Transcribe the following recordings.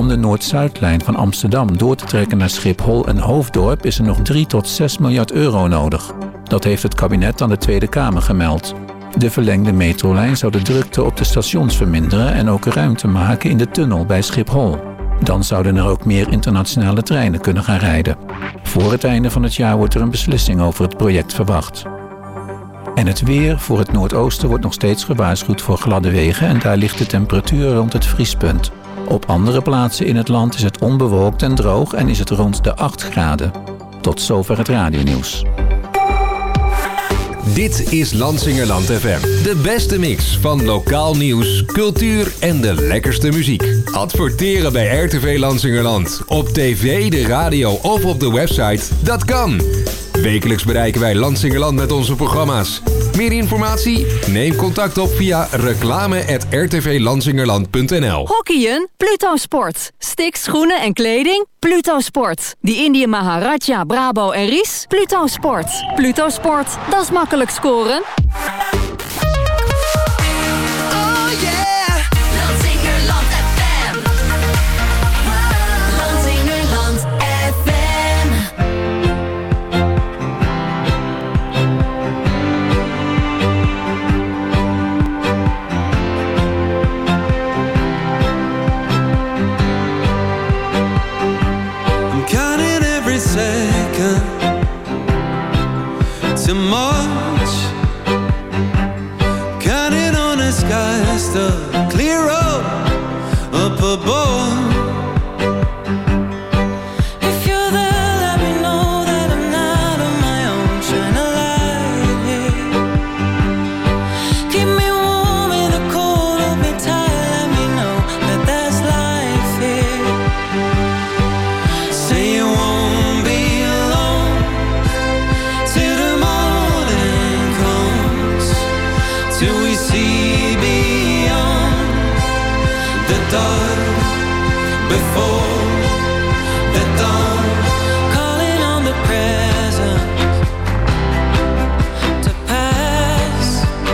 om de Noord-Zuidlijn van Amsterdam door te trekken naar Schiphol en Hoofddorp is er nog 3 tot 6 miljard euro nodig. Dat heeft het kabinet aan de Tweede Kamer gemeld. De verlengde metrolijn zou de drukte op de stations verminderen en ook ruimte maken in de tunnel bij Schiphol. Dan zouden er ook meer internationale treinen kunnen gaan rijden. Voor het einde van het jaar wordt er een beslissing over het project verwacht. En het weer voor het noordoosten wordt nog steeds gewaarschuwd voor gladde wegen en daar ligt de temperatuur rond het vriespunt. Op andere plaatsen in het land is het onbewolkt en droog en is het rond de 8 graden. Tot zover het radionieuws. Dit is Lansingerland FM. De beste mix van lokaal nieuws, cultuur en de lekkerste muziek. Adverteren bij RTV Lansingerland. Op tv, de radio of op de website. Dat kan. Wekelijks bereiken wij Lansingerland met onze programma's. Meer informatie? Neem contact op via reclame@rtvlansingerland.nl. Hockeyen? Pluto Sport. Sticks, schoenen en kleding? Pluto Sport. Die Indië Maharaja, Brabo en Ries? Pluto Sport. Pluto Sport, dat is makkelijk scoren. Too much, counting on the skies to clear up above. If you're there, let me know that I'm not on my own, shine a light here. Keep me warm in the cold, hold me tight, let me know that there's life here. Say you won't be alone till the till we see beyond the dark before the dawn. Calling on the present to pass,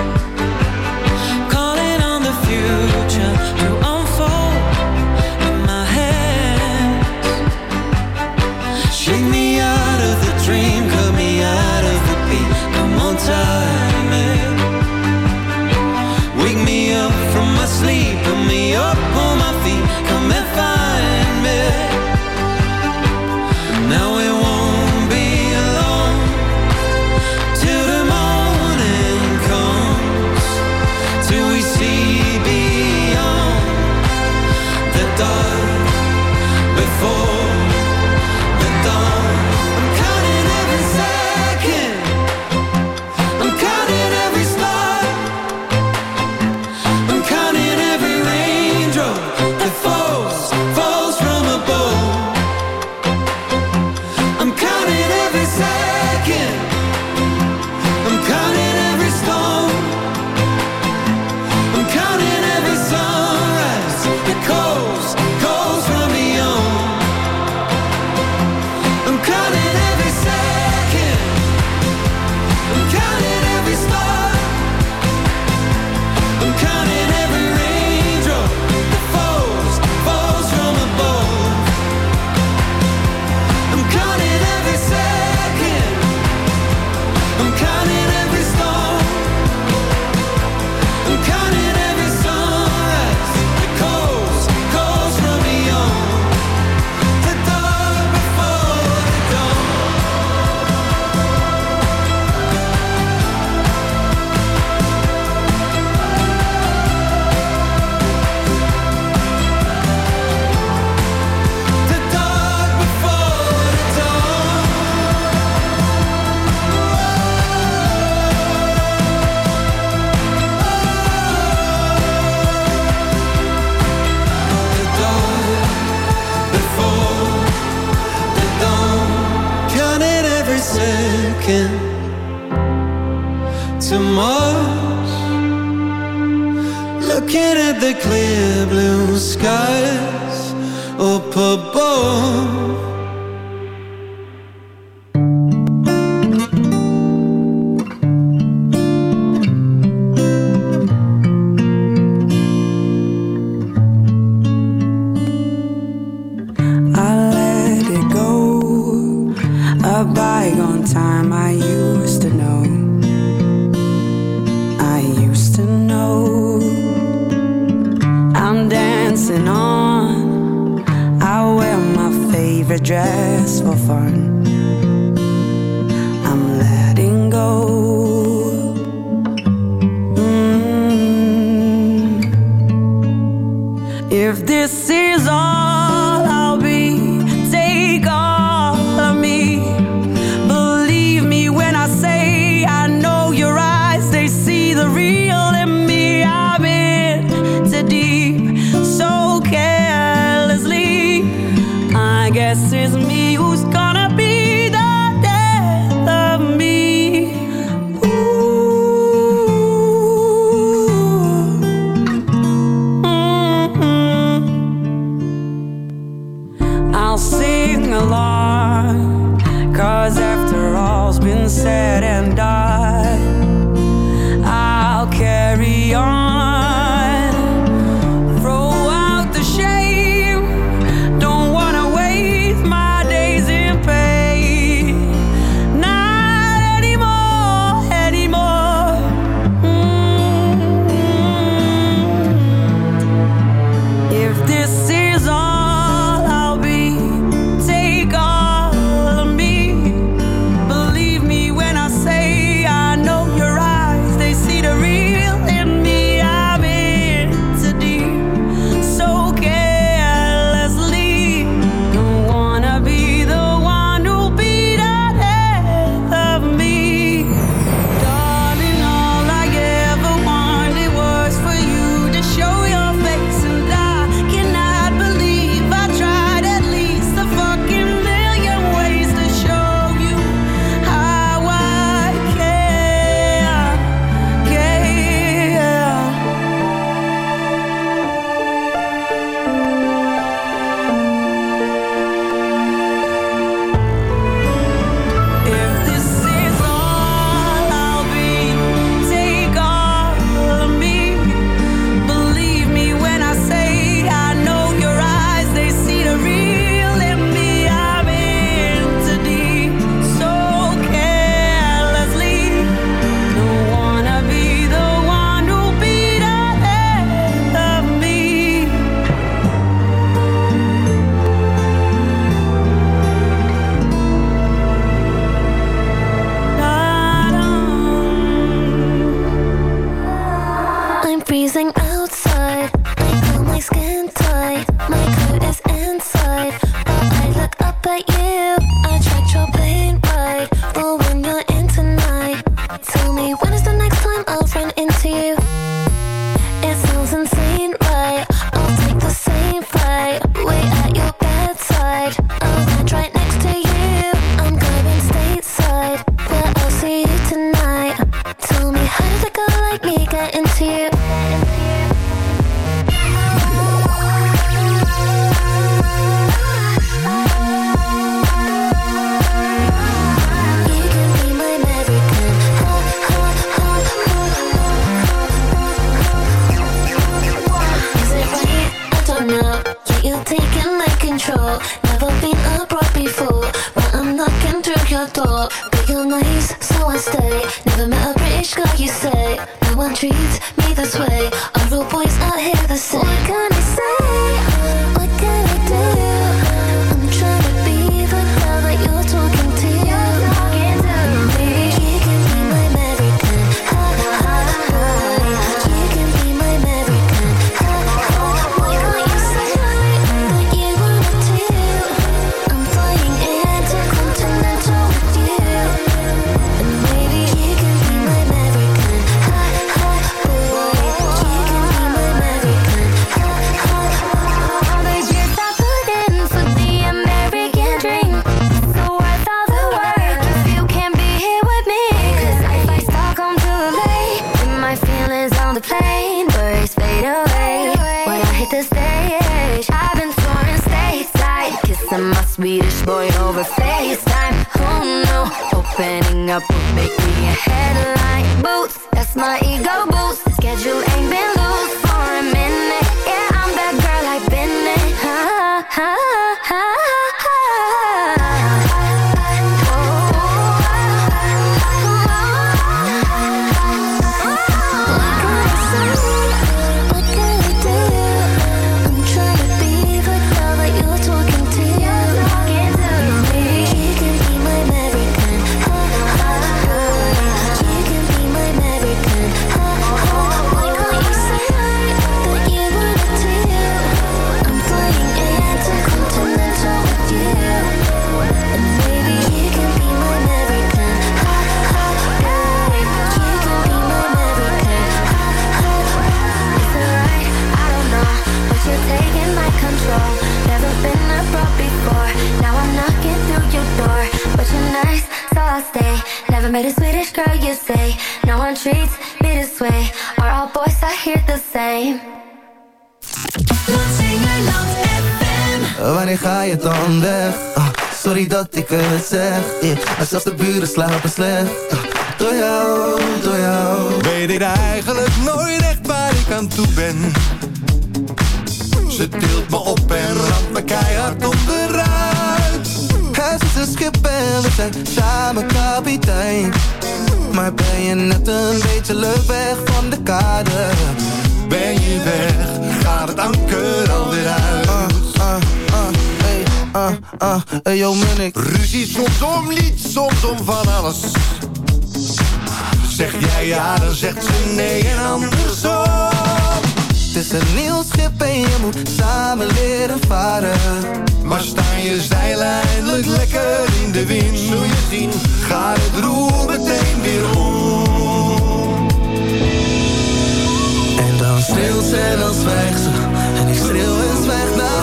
calling on the future to unfold in my hands. Shake me out of the dream, cut me out of the beat. Come on, time it. Wake me up from my sleep, put me up on my feet, come and find me. Now we won't be alone till the morning comes, till we see beyond the dark before the dawn. I'm counting every second, I'm counting every star, I'm counting every raindrop that falls from above. I'm counting every second, I'm counting every storm, I'm counting every sunrise that goes from beyond. I'm counting every second, I'm counting every star, I'm counting every raindrop that falls from above. I'm counting every second, I'm counting every storm, I'm counting every sunrise that goes from beyond the dark before the dawn. The dark before the dawn. The dark before the dawn. Counting every second, too much. Looking at the clear blue skies up above. dancing on. I wear my favorite dress for fun. I'm letting go. If this is all I'll be, take all of me. Believe me when I say I know your eyes, they see the real in me. I've been too deep, so carelessly. I guess it's me who's gonna be the death of me. I'll sing along, 'cause after all's been said and done, I'll carry on. Throw out the shame, don't wanna waste my days in pain. Not anymore, anymore. If this is all I'll be, take all of me. Believe me when I say I know your eyes, they see the real in me. I've been too deep, so carelessly. Don't wanna be the one who'll be the death of me. Darling, all I ever wanted was for you to show your face, and I cannot believe I tried at least a fucking million ways to show you how I care. If this is all I'll be, take all of me. Believe me when I say I know your eyes, they see the real in me. I've been too deep, so carelessly. Don't wanna be the one who'll be the death of me. I'm freezing outside. I pull my skin tight. My coat is inside. But I look up at you. I tracked your plane ride. But when you're in tonight, tell me when is the next time I'll run into you? It sounds insane, right? I'll take the same flight. Wait at your bedside. I'll land right next to you. I'm going stateside. Where I'll see you tonight. Tell me how did a girl like me get into you? You can be my American. Is it right? I don't know. Yeah, you're taking my control. Never been abroad before, but I'm knocking through your door. But you're nice, so I stay. Never met a British girl, you say. No one treats me this way. All the boys out here the same. What can I say? What can I do? I'm trying to be the girl that you're talking to. Maybe you can be my American. You can be my American. Why can't you say that you wanna do? I'm flying intercontinental with you. And maybe you can be my American. You can be my American. But you're not put in for the American dream. So worth all the work if you can't be here with me. 'Cause if I start home too late, then my feelings on the plane birds fade away. When I hit the stage, I've been touring stateside, kissing my Swedish boy over FaceTime. Oh no, opening up would make me a headline. Boots, that's my ego boost. Schedule ain't been loose for a minute. Yeah, I'm that girl I've been in. What can I say? What can I do? I'm trying met a Swedish girl, you say. No one treats me this way. Are all boys I hear the same? Lansingerland FM. Wanneer ga je dan weg? Sorry dat ik het zeg, maar zelfs de buren slapen slecht. Door jou weet ik eigenlijk nooit echt waar ik aan toe ben. Ze tilt me op en ramt me keihard onderuit. Huis is een schip en we zijn samen kapitein. Maar ben je net een beetje leuk weg van de kade? Ben je weg, gaat het anker alweer uit. Hey yo Munnik. Ruzie soms om niets, soms om van alles. Zeg jij ja, dan zegt ze nee en andersom. Het is een nieuw schip en je moet samen leren varen. Maar staan je zeilen eindelijk lekker in de wind? Zul je zien, gaat het roer meteen weer om. En dan schreeuwt ze en dan zwijgt ze. En ik schreeuw en zwijg naar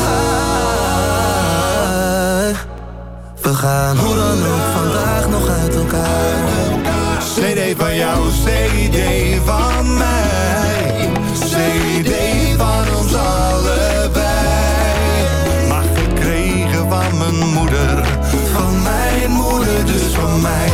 haar. We gaan hoe dan ook vandaag nog uit elkaar. CD van jou, CD van mij. CD van ons allebei. Maar gekregen van mijn moeder. Van mijn moeder, dus van mij.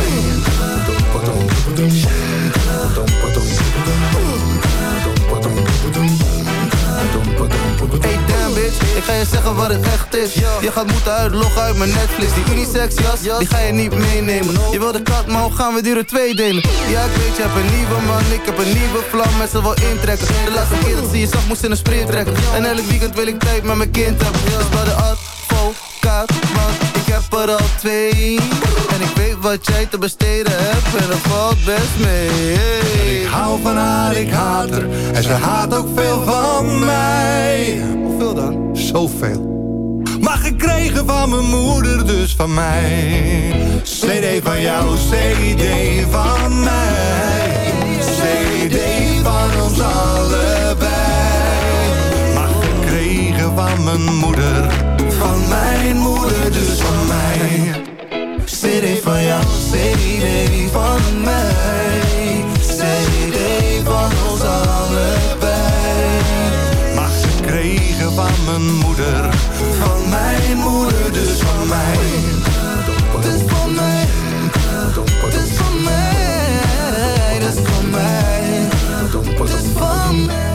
Hey damn bitch, ik ga je zeggen wat het echt is. Je gaat moeten uitloggen uit mijn Netflix. Die unisex jas, die ga je niet meenemen. Je wil de kat, maar hoe gaan we die er 2 delen? Ja ik weet, je hebt een nieuwe man, ik heb een nieuwe vlam. Met ze wel intrekken. De laatste keer dat ze je zag, moest in een sprint trekken. En elk weekend wil ik tijd met mijn kind hebben. Dus bij de advocaat, want ik heb er al 2. En ik weet wat jij te besteden hebt en dat valt best mee. Ik hou van haar, ik haat haar. En ze haat ook veel van mij. Hoeveel dan? Zoveel. Maar gekregen van mijn moeder, dus van mij. CD van jou, CD van mij. CD van ons allebei. Maar gekregen van mijn moeder. Van mijn moeder, dus van mij. CD van jou, CD van mij. CD van ons allebei. Maar gekregen van mijn moeder. Van mijn moeder, dus van mij. Dus van mij. Dus van mij. Dus van mij. Dus van mij.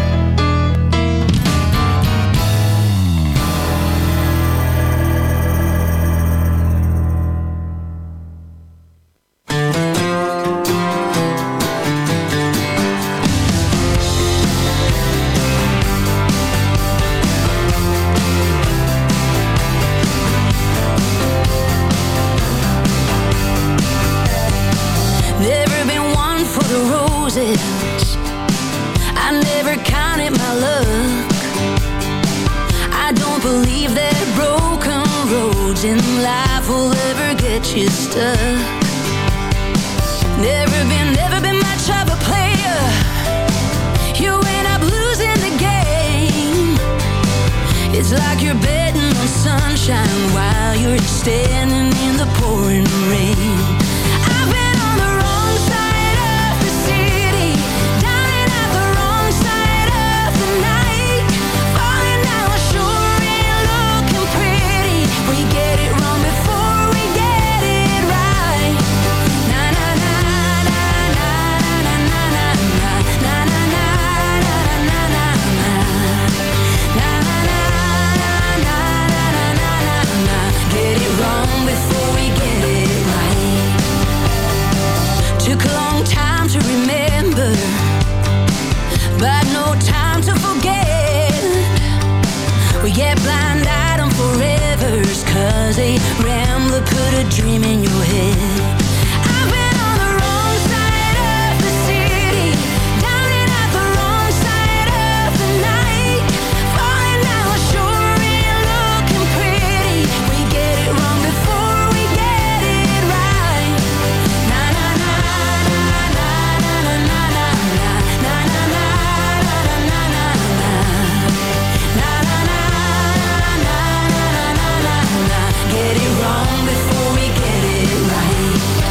I never counted my luck. I don't believe that broken roads in life will ever get you stuck. Never been much of a player. You end up losing the game. It's like you're betting on sunshine while you're standing in the pouring rain. I've been on the wrong side of the city, dying at the wrong side of the night, falling down sure ain't looking pretty. We get it wrong before we get it right. Na na na na na na na na na na na na na na na na. Get it wrong before we get it right. Took a long time to remember, but no time to forget. We get blind-eyed on forevers, 'cause a rambler put a dream in your head. I've been on the wrong side of the city, dying at the wrong side of the night, falling down sure ain't looking pretty. We get it wrong before we get it right. Na na na na na na na na na na na na na na na na. Na na na na na na na na. Get it wrong before we get it right.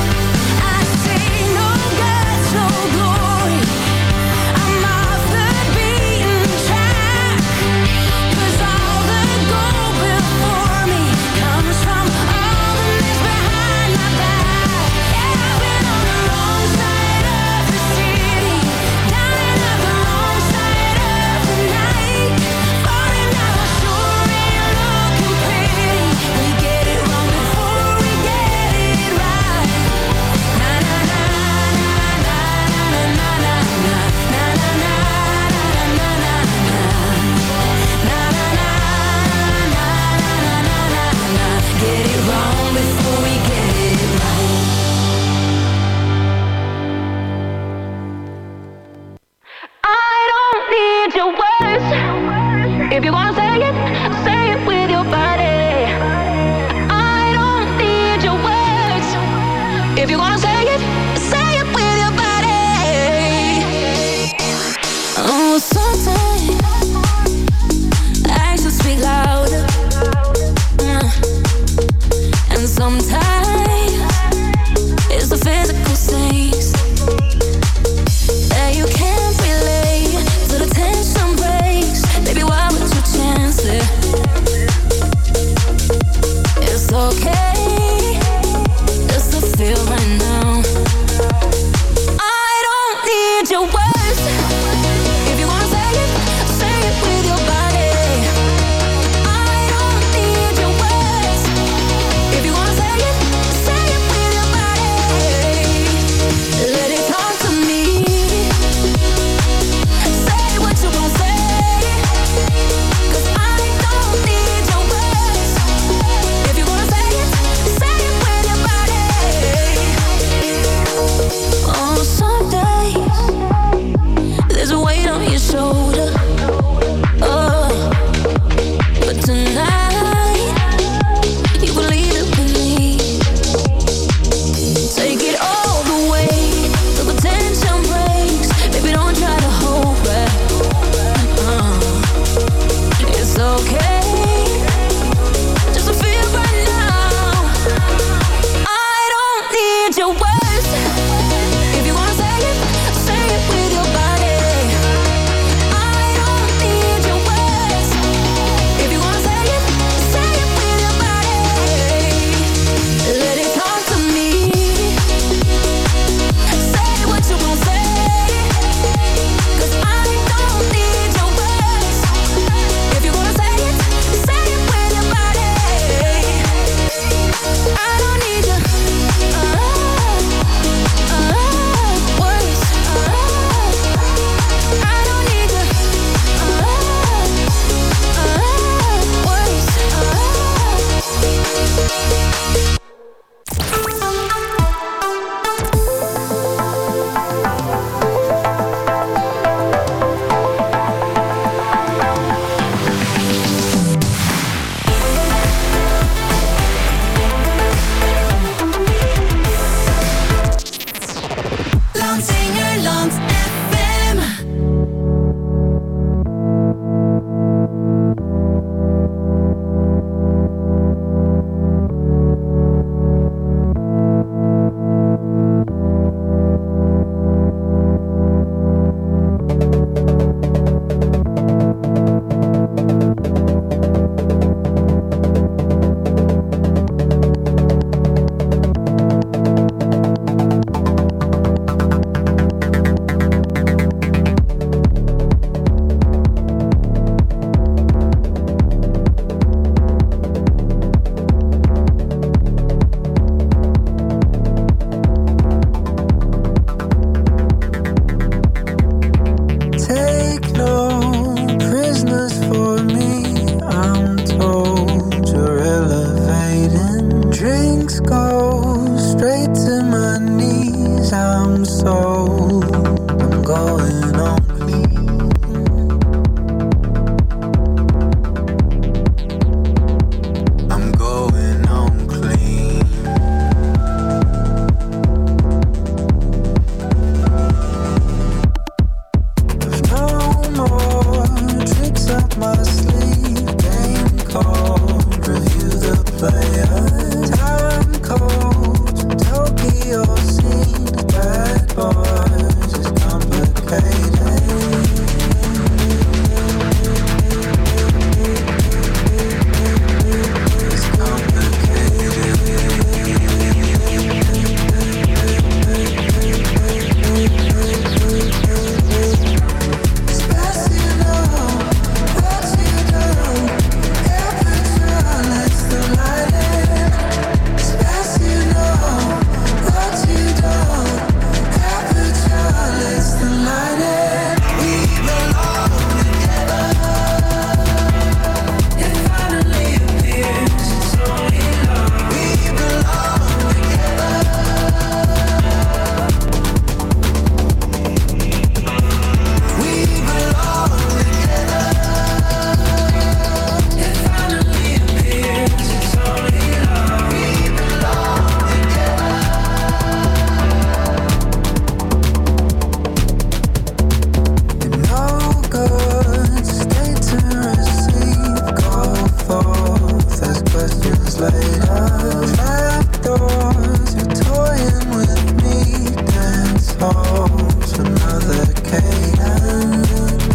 hours later, trapdoors, you're toying with me. Dance halls, another cadence.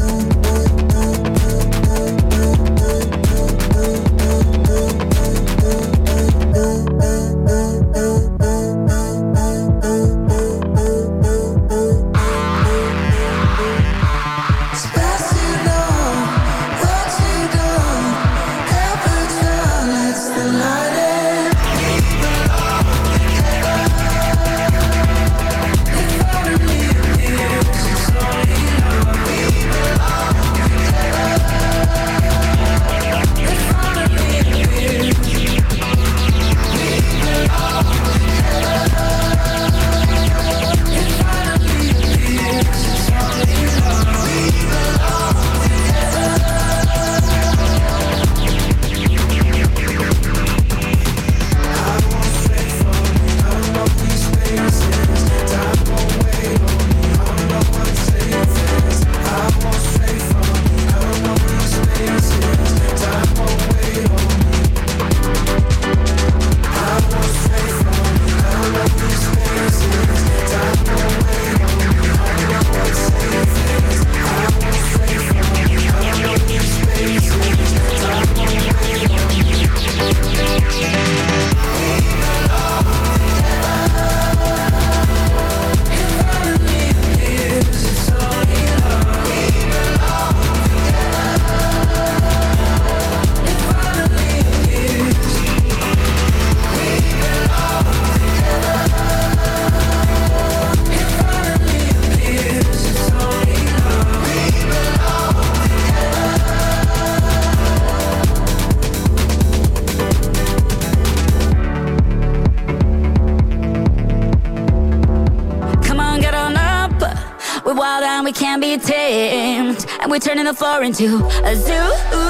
We can't be tamed, and we're turning the floor into a zoo.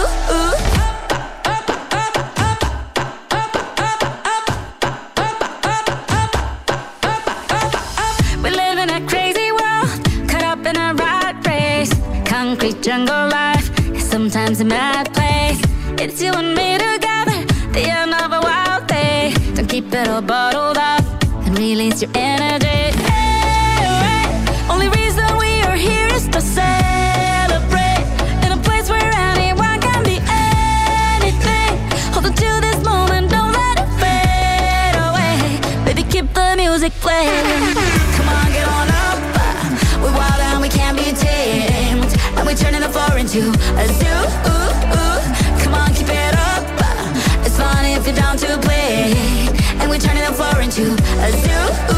We live in a crazy world, caught up in a rat race. Concrete jungle life is sometimes a mad place. It's you and me together, the end of a wild day. Don't keep it all bottled up and release your energy. Only reason we are here is to celebrate in a place where anyone can be anything. Hold on to this moment, don't let it fade away. Baby, keep the music playing. Come on, get on up. We're wild and we can't be tamed, and we're turning the floor into a zoo. Come on, keep it up. It's fun if you're down to play, and we're turning the floor into a zoo.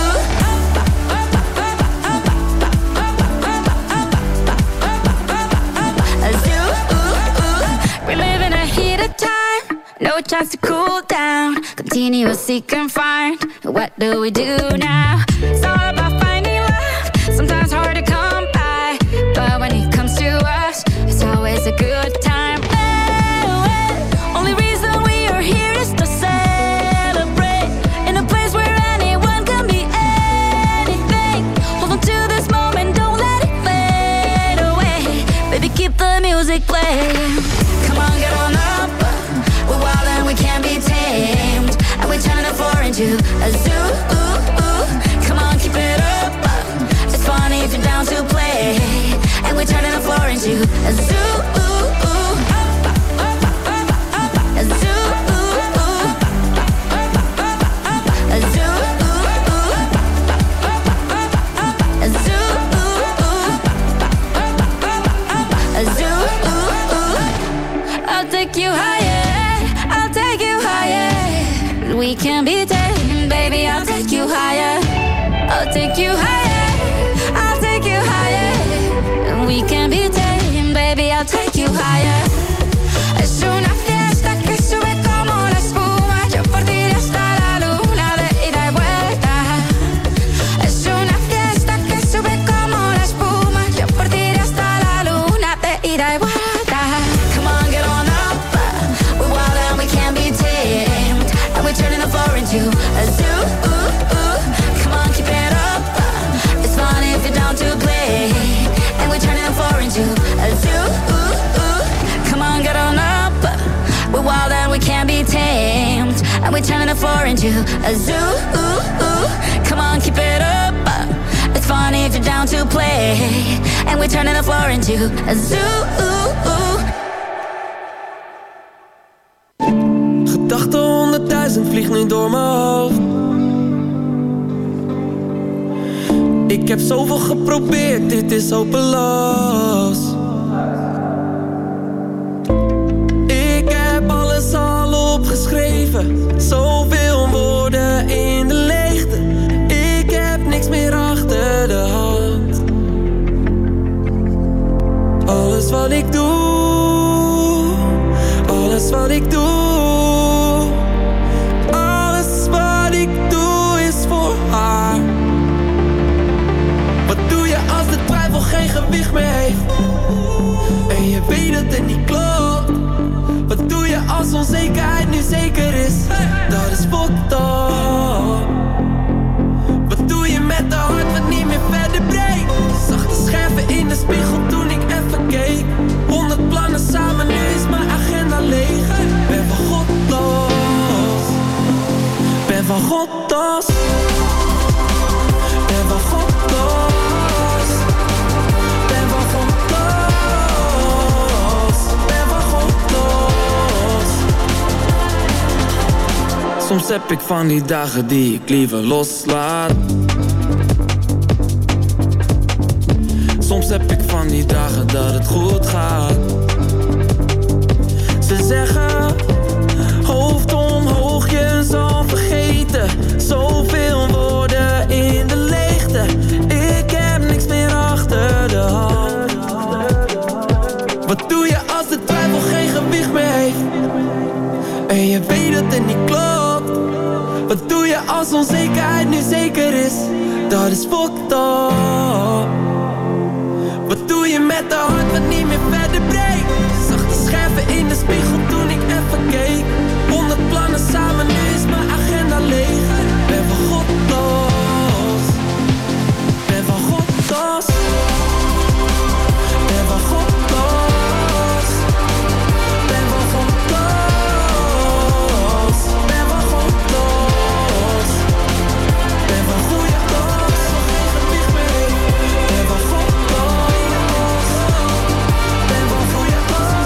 No chance to cool down. Continuous seek and find. What do we do now? It's all about finding love. Sometimes hard to come by, but when it comes to us, it's always a good time. Only reason we are here is to celebrate in a place where anyone can be anything. Hold on to this moment, don't let it fade away. Baby, keep the music playing. Come on, get on up. We're wild and we can't be tamed, and we're turning the floor into a zoo. Come on, keep it up. It's funny if you're down to play, and we're turning the floor into a zoo. A zoo. A zoo. A zoo. A zoo. I'll take you higher. We can be tamed, baby, I'll take you higher. I'll take you higher. I'll take you higher. We can be tamed, baby, I'll take you higher. Es una fiesta que sube como la espuma. Yo por ti hasta la luna de ida y vuelta. Es una fiesta que sube como la espuma. Yo por ti hasta la luna de ida y vuelta. Come on, get on up. We're wild and we can't be tamed, and we're turning the floor into a zoo. Come on, keep it up. we're turning the floor into a zoo. Come on, keep it up. It's fun if you're down to play. And we're turning the floor into a zoo. Gedachten 100.000 vliegt nu door mijn hoofd. Ik heb zoveel geprobeerd, dit is hopeloos. Ik heb alles al opgeschreven, zoveel woorden in de leegte. Ik heb niks meer achter de hand. Alles wat ik doe, alles wat ik doe, alles wat ik doe is voor haar. Wat doe je als de twijfel geen gewicht meer heeft en je weet dat het niet klopt? Wat doe je als onzekerheid nu zeker is? Dat is fucked up. Wat doe je met de hart wat niet meer verder breekt? Zag de scherven in de spiegel toen ik even keek. 100 plannen samen, nu is mijn agenda leeg. Ben van God los. Ben van God los. Ben van God los. Ben van God los. Ben van God los. Soms heb ik van die dagen die ik liever loslaat. Soms heb ik van die dagen dat het goed gaat. Ze zeggen, hoofd omhoog, je zal vergeten. Zoveel woorden in de leegte. Ik heb niks meer achter de hand. Wat doe je als de twijfel geen gewicht meer heeft en je weet dat het niet klopt? Wat doe je als onzekerheid nu zeker is? Dat is fucked up. Wat doe je met de hart wat niet meer verder breekt? Zag de scherven in de spiegel toen ik even keek. 100 plannen samen, nu is mijn agenda leeg. Ben van God los. Ben van God los. Ben van God los. Ben van God los. Ben van God los. Ben van goeie los. Geen gewicht meer. Ben van God los. Ben van goeie los.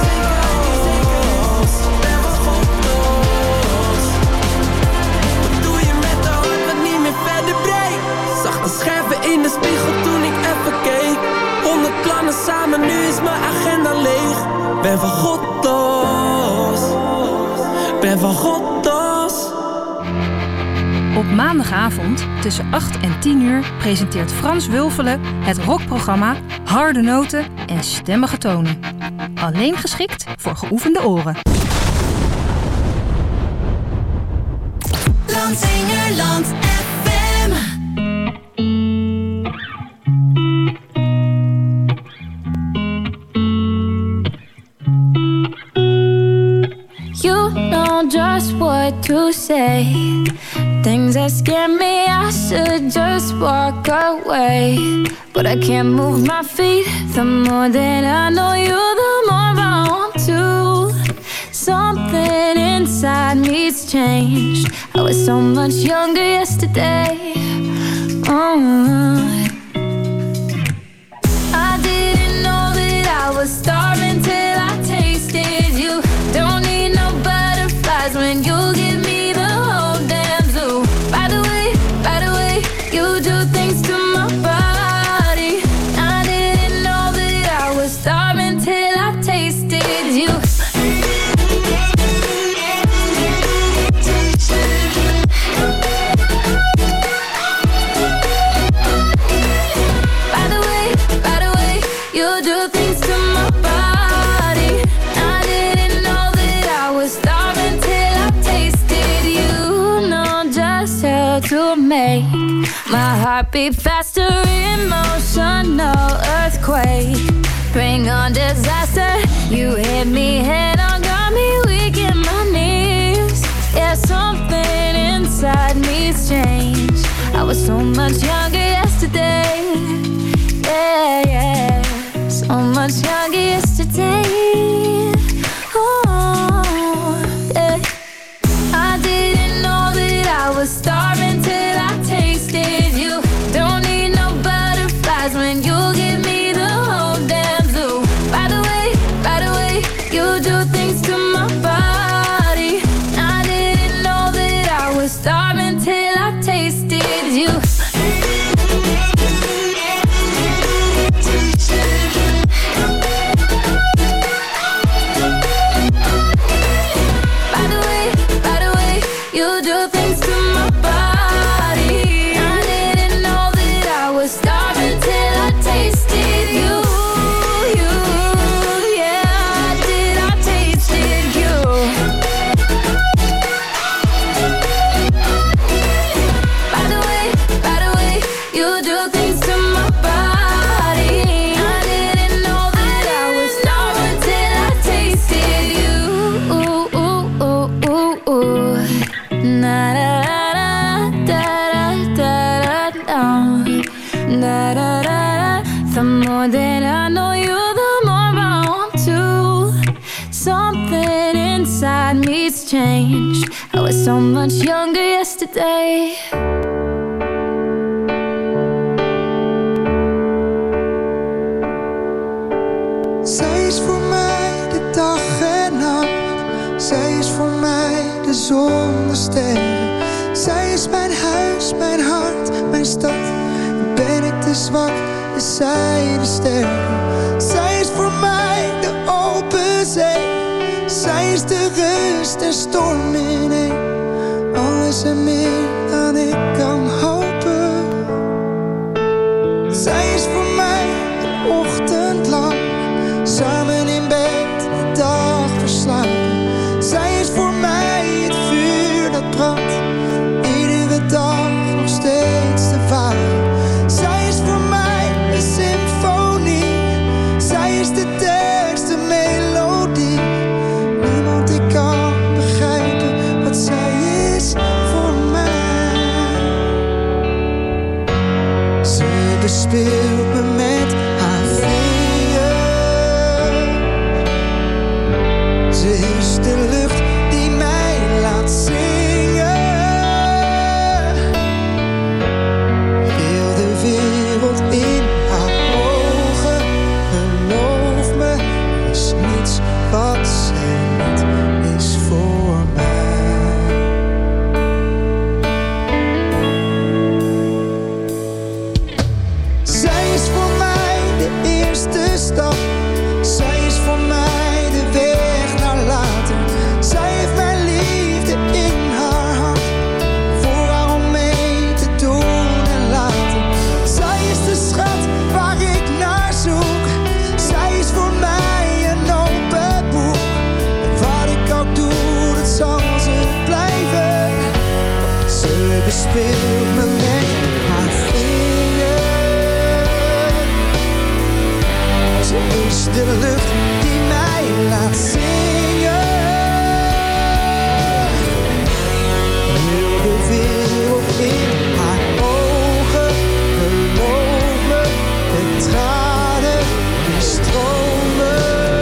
Ben van God los. Wat doe je met de hart wat niet meer verder breekt? Zag de scherven in de spiegel toen ik even keek. 100 plannen samen, nu is mijn agenda leeg. Ben van God los. Ben van God los. Op maandagavond tussen 8 en 10 uur presenteert Frans Wulfelen het rockprogramma Harde Noten en Stemmige Tonen. Alleen geschikt voor geoefende oren. Landsingerland FM. You know just what to say. Things that scare me, I should just walk away. But I can't move my feet. The more that I know you, the more I want to. Something inside me's changed. I was so much younger yesterday. I didn't know that I was starving till I tasted you. Don't need no butterflies when you give me the whole damn zoo. By the way, you do things to my body. I didn't know that I was starving till I tasted you. By the way, you do things to my body. I didn't know that I was starving till I tasted you. Know just how to make my heart beat faster, emotional earthquake. Bring on disaster. You hit me head on, got me weak in my knees. Yeah, something inside me's changed. I was so much younger yesterday. Yeah, so much younger yesterday. Oh, yeah. I didn't know tide meets change. I was so much younger yesterday. Zij is voor mij de dag en nacht. Zij is voor mij de zon, de sterren. Zij is mijn huis, mijn hart, mijn stad. Ben ik te zwak, is zij de sterren. Zij is voor mij de open zee. Zij is de rust en storm in één. Alles en meer dan ik kan hopen. Zij is voor mij de ochtend lang. Samen in bed de dag verslapen. Zij is voor mij het vuur dat brandt. Iedere dag nog steeds te varen. Zij is voor mij een symfonie. Zij is de tekst, de melodie. Niemand die kan begrijpen wat zij is voor mij. Ze bespeelt me met haar vingers. Ze is de lucht die mij laat zingen. Heel de wereld in haar ogen. Geloof me, er is niets wat zij niet is voor mij. Zij is voor mij de eerste stap. Zij is voor mij de weg naar later. Zij heeft mijn liefde in haar hand. Voor haar om mee te doen en laten. Zij is de schat waar ik naar zoek. Zij is voor mij een open boek. En wat ik ook doe, dat zal ze blijven. Ze bespeelt me met haar vingers. Ze is de lucht die mij laat zingen. Heel de wereld in haar ogen. Geloof me, de tranen die stromen.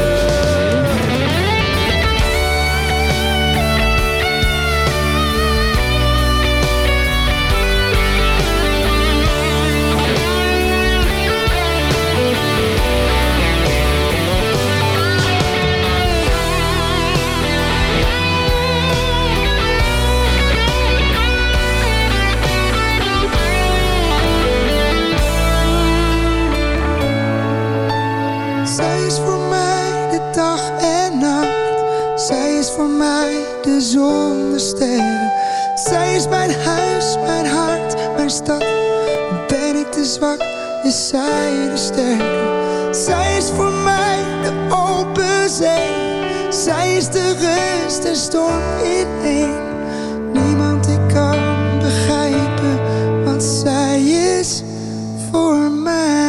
Zij is voor mij de dag en nacht. Zij is voor mij de zon, de sterren. Zij is mijn huis, mijn hart, mijn stad. Ben ik te zwak, is zij de sterke. Zij is voor mij de open zee. Zij is de rust en storm in één. Niemand die kan begrijpen wat zij is voor mij.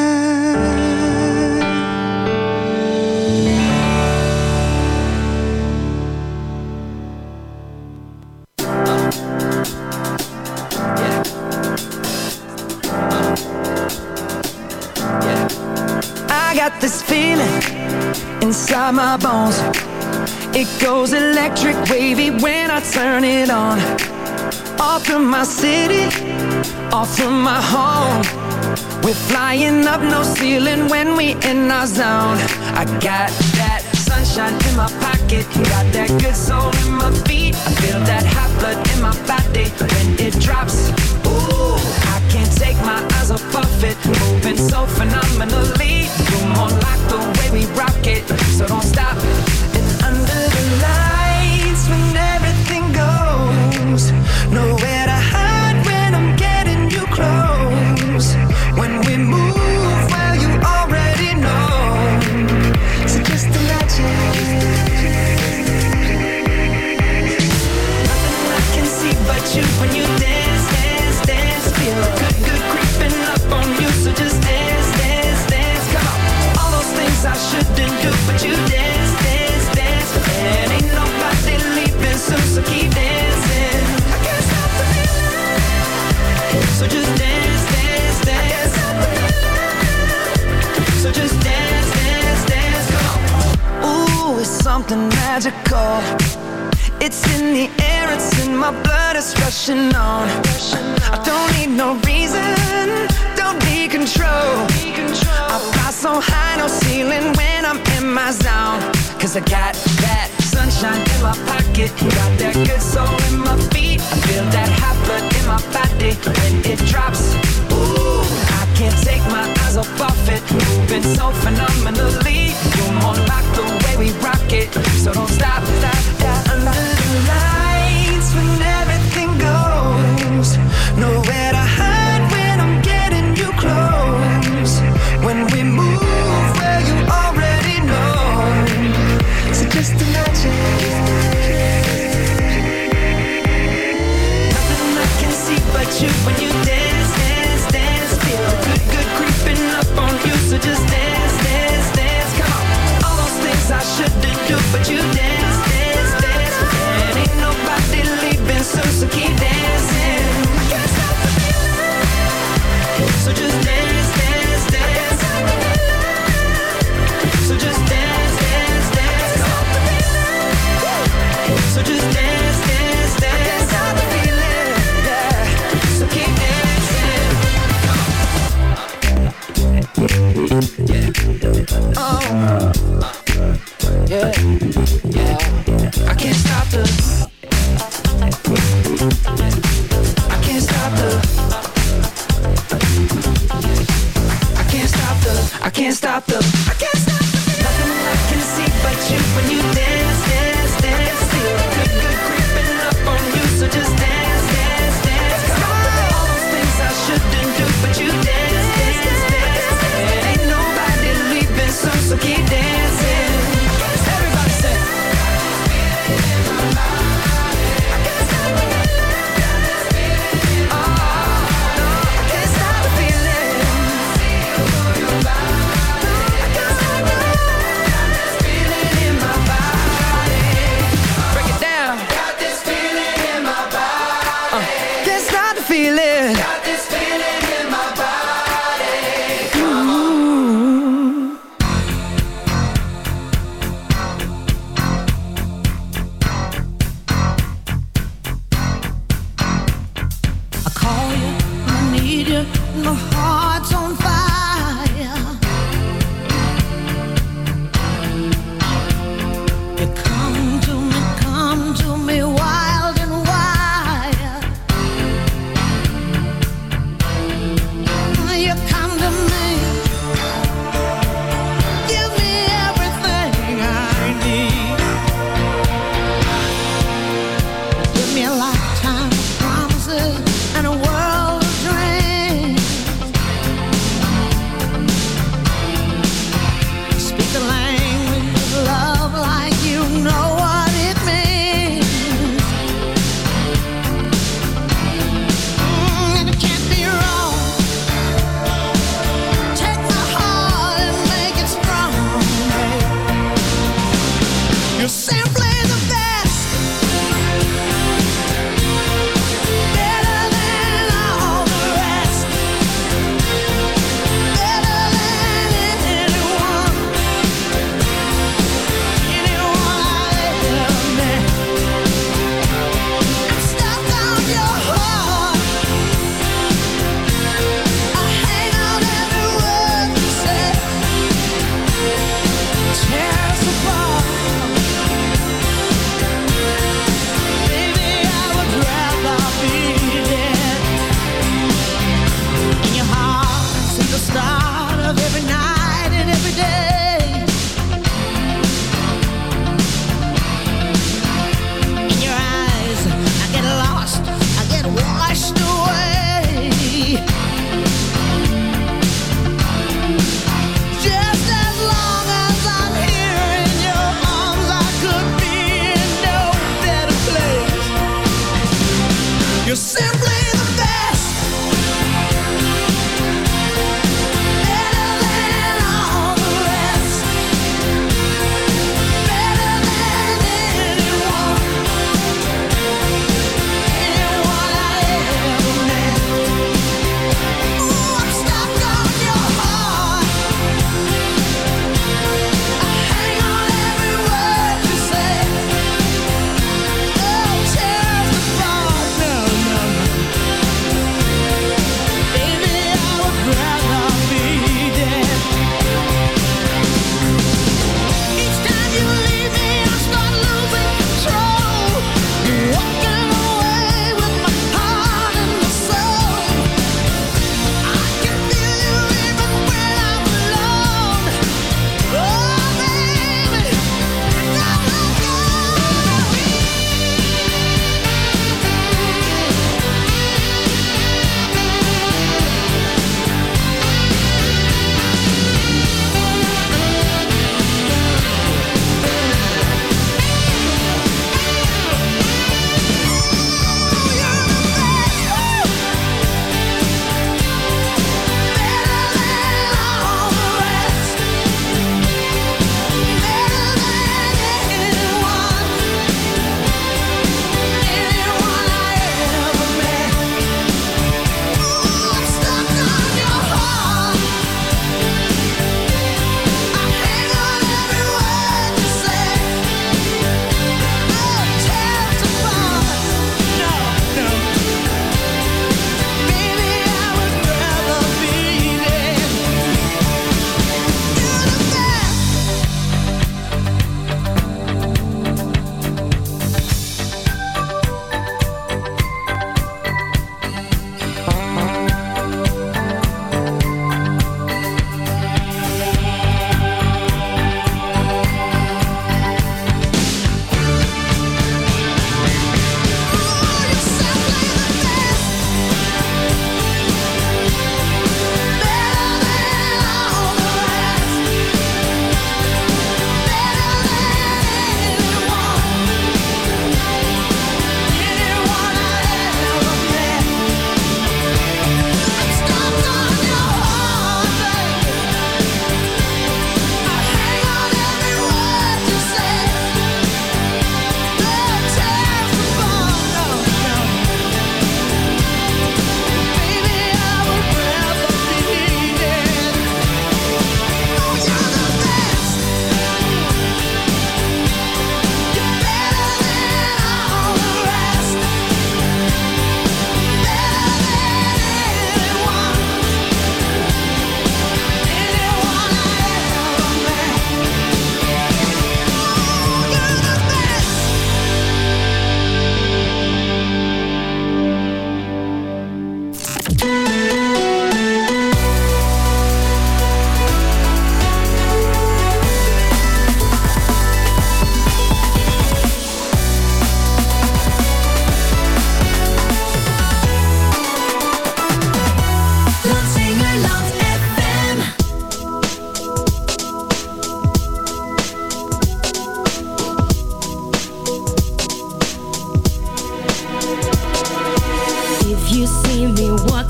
I got this feeling inside my bones. It goes electric wavy when I turn it on. Off from my city, off from my home. We're flying up, no ceiling when we in our zone. I got that sunshine in my pocket, got that good soul in my feet. I feel that hot blood in my body when it drops. Ooh, I can't take my eyes off of it, moving so phenomenally. You're more like the way we rock it, so don't stop. And under the lights when everything goes, nowhere to hide when I'm getting you close. When we move, well you already know. So just imagine. Nothing I can see but you when you dance, dance, dance. Feel good, good creeping up on you. So just dance, dance, dance. Come on. All those things I shouldn't do, but you dance, dance, dance. And ain't nobody leaving soon, so keep dancing. I can't stop the feeling. So just dance, dance, dance. I can't stop the feeling. So just dance, dance, dance. Come on. Ooh, it's something magical. It's in the air, it's in my blood, it's rushing on. I don't need no reason, don't need control. I fly so high, no ceiling when I'm in my zone. Cause I got that sunshine in my pocket, got that good soul in my feet. I feel that hot blood in my body when it drops. Ooh, I can't take my eyes off of it, moving so phenomenally. You're more like the way we rock it, so don't stop, stop, stop. Under the lights when everything goes, nowhere to hide when I'm getting you close. When we move where you already know, so just imagine. Nothing I can see but you when you dance, dance, dance. Feel the good, good creeping up on you, so just dance, dance, dance. Come on, all those things I shouldn't do, but you dance, dance, dance. And ain't nobody leaving soon, so keep dancing. I can't stop the feeling, so just dance, dance, dance. So just dance, dance, dance. So just dance, dance, dance. I can't stop the feeling, yeah. So keep dancing. Oh, yeah, yeah. I can't stop the. I can't stop the. I can't stop the. I can't stop the. I can't stop the. Nothing I can see but you when you dance, dance, dance. Feel good, good creeping up on you, so just dance, dance, dance. Come on, all those things I shouldn't do, but you dance, dance, dance. And ain't nobody leaving soon, so keep dancing. Everybody say. Feeling. Got this feeling in my body. Ooh. I call you, I need you, my heart's on fire. You come to me wild and wild. You come to me, give me everything I need. Give me a lifetime of promises and a world of dreams. Speak the language of love like you know what it means. And it can't be wrong. Take my heart and make it strong. You're simply the best, better than all the rest, better than anyone I ever met. I'm stuck on your heart. I hang on every word you say. Tear us apart. Baby, I would rather be dead. In your heart, see the start of every night and every day. In your eyes, I get lost, I get washed away. Just as long as I'm here in your arms, I could be in no better place. You're simply the best, better than all the rest, better than anyone I ever met. Ooh, I'm stuck on your heart. I hang on every word you say.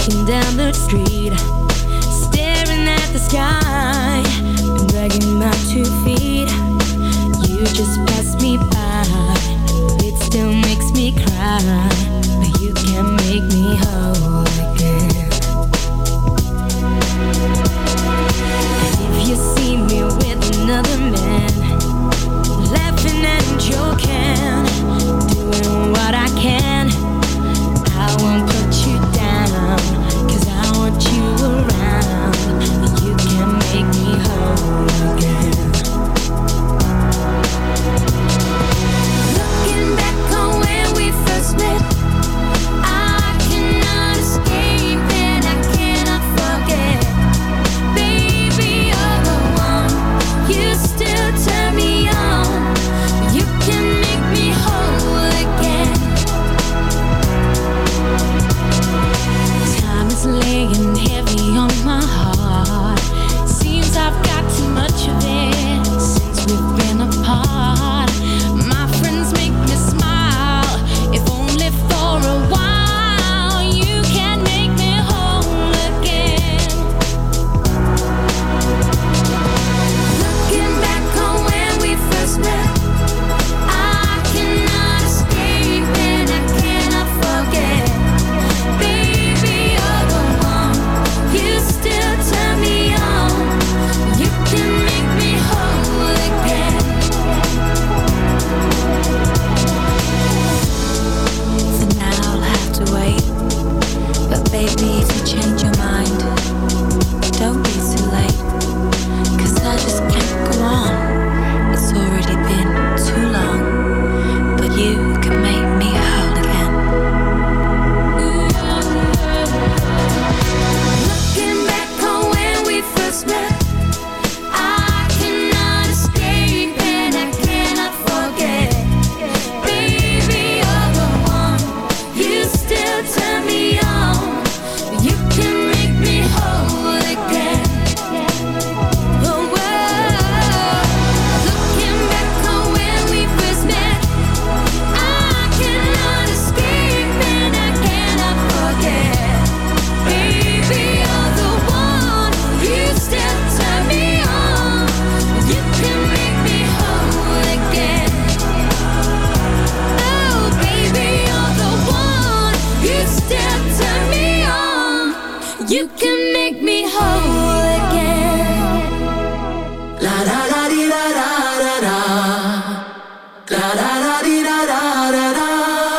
walking down the street, staring at the sky, and dragging my 2 feet. You just passed me by, it still makes me cry, but you can make me whole again. And if you see me with another man, laughing and joking, doing what I can, I won't put you down, 'cause I want you around, and you can make me whole again. Looking back on when we first met, I cannot escape and I cannot forget. Baby, you're the one, you still turn me on, you can make me whole again. Time is laying heavy on my heart, seems I've got too much of it since we've been apart. My friends make me smile, if only for a while. You can make me whole again. Looking back on when we first met, I cannot escape and I cannot forget. Baby, you're the one, you still turn me on, you can make me whole again. For now I'll have to wait, but baby, if you change your mind, don't be too late, 'cause I just can't go on. It's already been too long, but you can make me whole again. Looking back on when we first met, I cannot escape and I cannot forget. Baby, you're the one, you still turn me on, you can make me whole again. Oh, whoa. Looking back on when we first met, I cannot escape and I cannot forget. Baby, you're the one, you still turn me on, you can make me whole again. Oh, baby, you're the one, you still turn me on, you can make me whole again. La la la di da da da da, la la la di da da da da.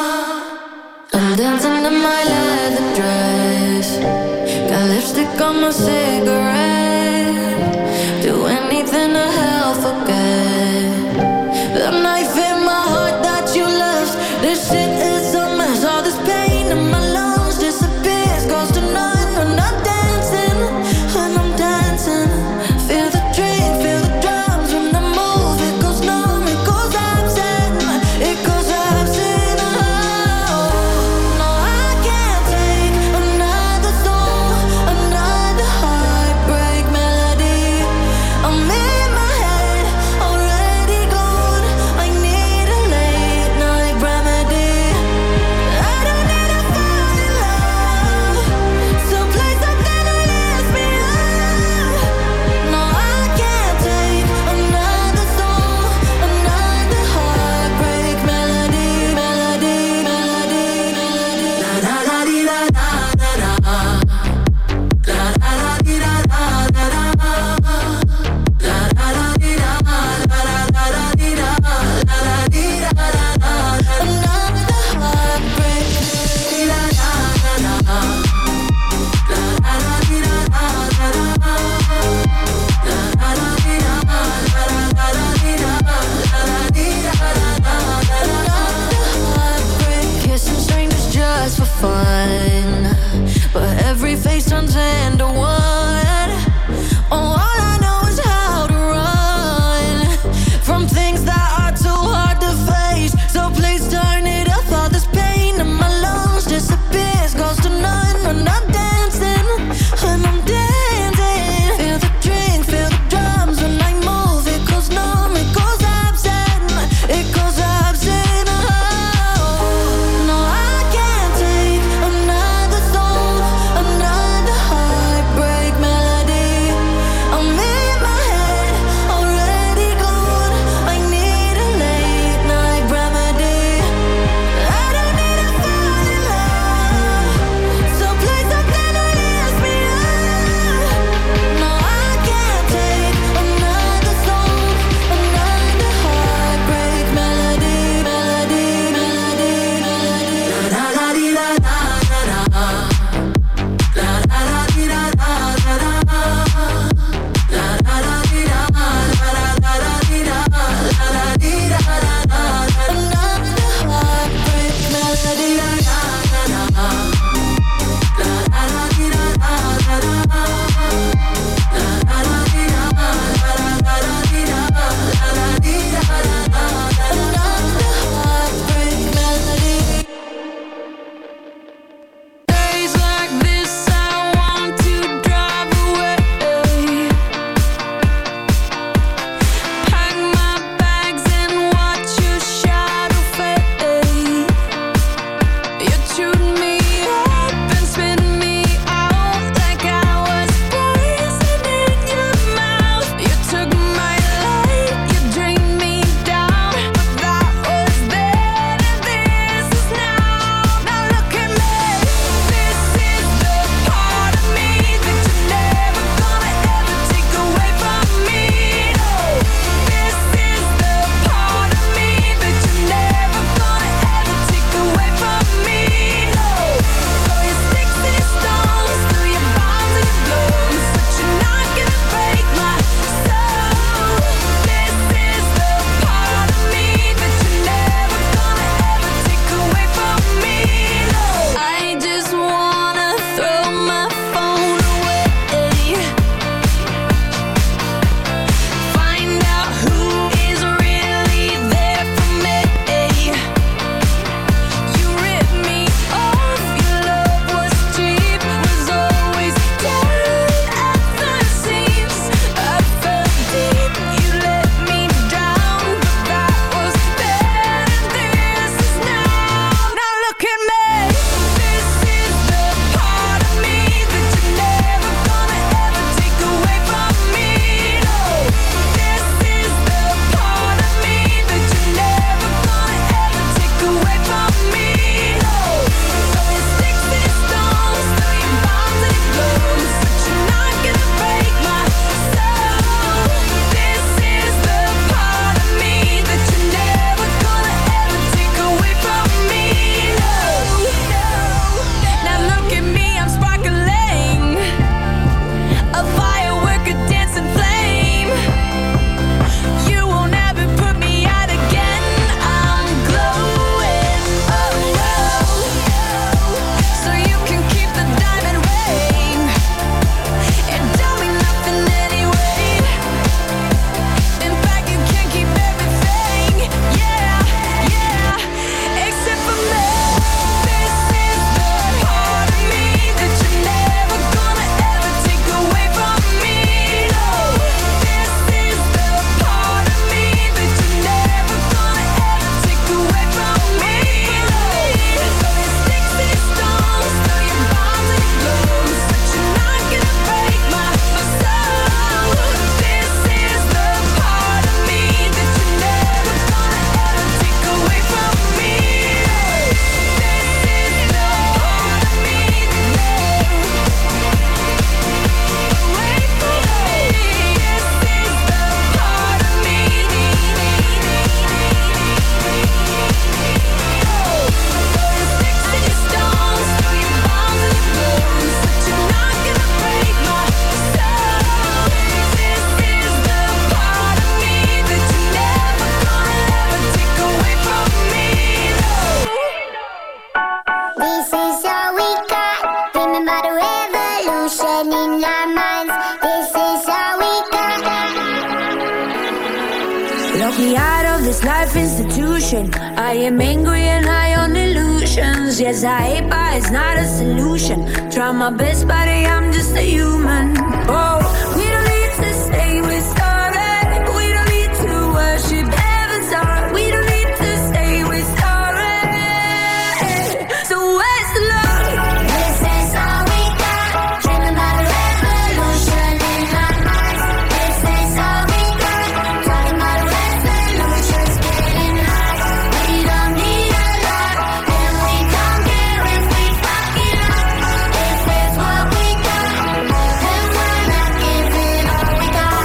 I'm dancing in my leather dress, got lipstick on my cigarette, do anything to help forget the knife in my heart that you left. This shit is a mess, all this pain in my lungs disappears, goes to none when I'm dancing, when I'm dancing. Feel the drink, feel the drums when I move, it goes numb, it goes absent, it goes absent. Oh, no, I can't take another song, another heartbreak melody. I'm in my head, already gone, I need a late night remedy. I don't need to fall in love, so play something to lift me up. No, I can't take another song, another heartbreak melody, melody, melody, melody. La la la di da da da da, la la la di da da da da, la la la di da, la la la di da, la la di da da da. Another heartbreak, di da da da da, la la la di da da da da, la la la di da, la la la di da, la la di da da da. Another heartbreak, kissing strangers just for fun, but every face turns into one. Oh, all I know is how to run from things that are too hard to face. So please turn it up, all this pain in my lungs disappears, goes to none when I'm dancing, when I'm dancing. Feel the drink, feel the drums when I move, it goes numb, it goes absent, it goes absent. Oh, no, I can't take another song, another This is all we got. Remember the revolution in our minds. This is all we got. Lock me out of this life institution. I am angry and high on illusions. Yes, I hate, but it's not a solution. Try my best, but I'm just a human. Oh, we don't need to stay with sorry. We don't need to worship heaven's heart. We don't need to stay with sorry. So where's the love? This is all we got. Dreaming about a revolution in our minds. This is all we got. Talking about a revolution's getting high. We don't need a lot, and we don't care if we fuck it up. If it's what we got, then why not give it all we got?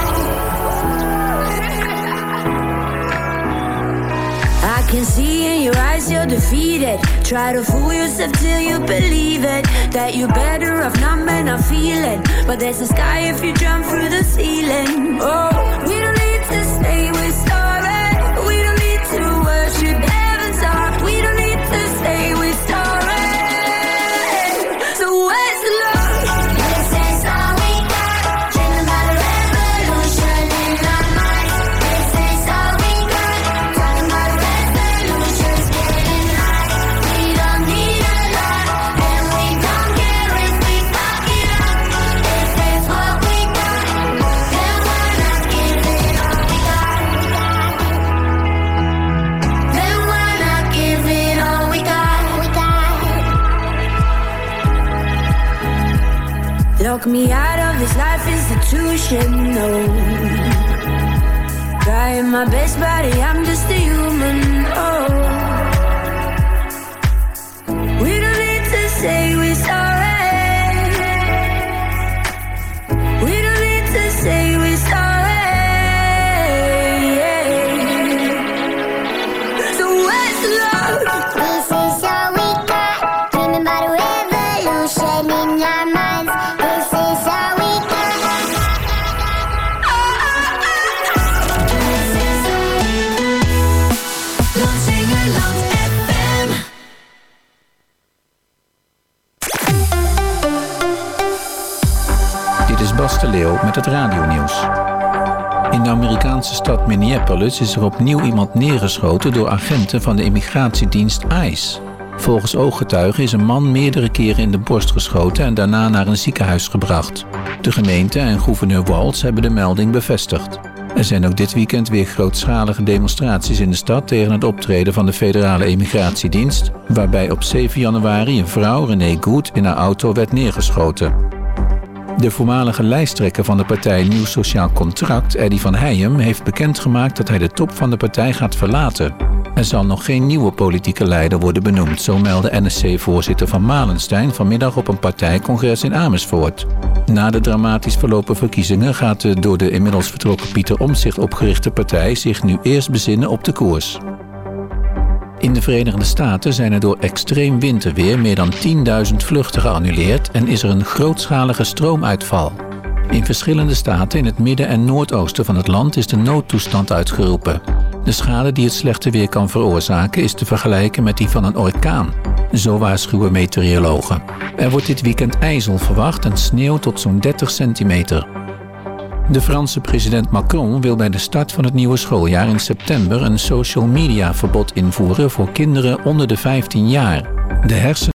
I can see in your eyes you're defeated. Try to fool yourself till you believe it. That you're better off not may not feeling. But there's a sky if you jump through the ceiling. Oh, we don't need to stay with sorry. We don't need to worship heaven's heart. We don't need to stay with sorry. So where's the love? This is all we got. Dreaming about a revolution in our minds. This is all we got. Talking about a revolution's getting high. We don't need a lot, and we don't care if we fuck it up. If it's what we got, then why not give it all we got? Then why not give it all we got? Lock me out of this life institution, no. Trying my best, buddy, I'm just a human, oh. We don't need to say we're sorry. We don't need to say we're sorry. So where's the love? This is all we got. Dreaming about a revolution in our minds. This is all we got. Lansingerland FM. Dit is Bas de Leeuw met het radionieuws. In de Amerikaanse stad Minneapolis is er opnieuw iemand neergeschoten door agenten van de immigratiedienst ICE. Volgens ooggetuigen is een man meerdere keren in de borst geschoten en daarna naar een ziekenhuis gebracht. De gemeente en gouverneur Walz hebben de melding bevestigd. Er zijn ook dit weekend weer grootschalige demonstraties in de stad tegen het optreden van de federale immigratiedienst, waarbij op 7 januari een vrouw, Renee Good, in haar auto werd neergeschoten. De voormalige lijsttrekker van de partij Nieuw Sociaal Contract, Eddy van Heijem, heeft bekendgemaakt dat hij de top van de partij gaat verlaten. Er zal nog geen nieuwe politieke leider worden benoemd, zo meldde NSC-voorzitter Van Malenstein vanmiddag op een partijcongres in Amersfoort. Na de dramatisch verlopen verkiezingen gaat de door de inmiddels vertrokken Pieter Omtzigt opgerichte partij zich nu eerst bezinnen op de koers. In de Verenigde Staten zijn er door extreem winterweer meer dan 10.000 vluchten geannuleerd en is er een grootschalige stroomuitval. In verschillende staten in het midden en noordoosten van het land is de noodtoestand uitgeroepen. De schade die het slechte weer kan veroorzaken is te vergelijken met die van een orkaan. Zo waarschuwen meteorologen. Er wordt dit weekend ijzel verwacht en sneeuw tot zo'n 30 centimeter. De Franse president Macron wil bij de start van het nieuwe schooljaar in september een social media verbod invoeren voor kinderen onder de 15 jaar. De